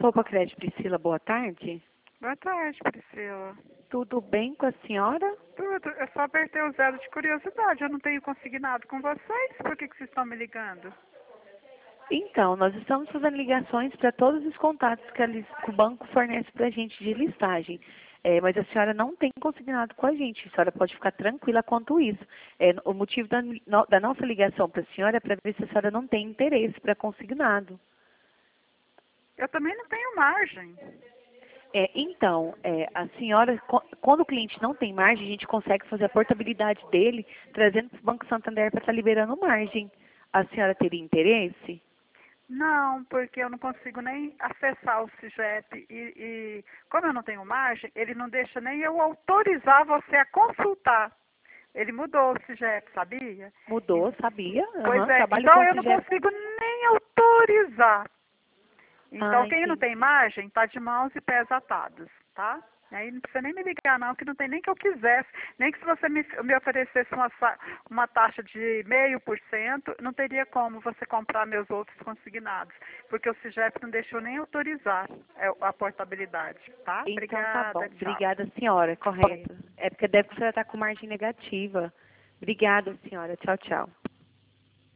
Poupa Crédito, Priscila, boa tarde. Boa tarde, Priscila. Tudo bem com a senhora? Tudo. Eu só apertei o zero de curiosidade. Eu não tenho consignado com vocês. Por que vocês estão me ligando? Então, nós estamos fazendo ligações para todos os contatos que o banco fornece para a gente de listagem. Mas a senhora não tem consignado com a gente. A senhora pode ficar tranquila quanto isso. O motivo da nossa ligação para a senhora é para ver se a senhora não tem interesse para consignado. Eu também não tenho margem. A senhora, quando o cliente não tem margem, a gente consegue fazer a portabilidade dele, trazendo para o Banco Santander para estar liberando margem. A senhora teria interesse? Não, porque eu não consigo nem acessar o CIGEP e como eu não tenho margem, ele não deixa nem eu autorizar você a consultar. Ele mudou o CIGEP, sabia? Mudou, sabia? Pois é, Trabalho então com eu esse não gesto. consigo nem autorizar. Então, quem não Entendi. tem margem, está de mãos e pés atados, tá? Aí não precisa nem me ligar, não, que não tem nem que eu quisesse. Nem que se você me oferecesse uma taxa de 0,5%, não teria como você comprar meus outros consignados. Porque o CIGEP não deixou nem autorizar a portabilidade, tá? Então tá bom. Obrigada, tchau. Obrigada, senhora. Correto. É porque deve que a senhora está com margem negativa. Obrigada, senhora. Tchau, tchau.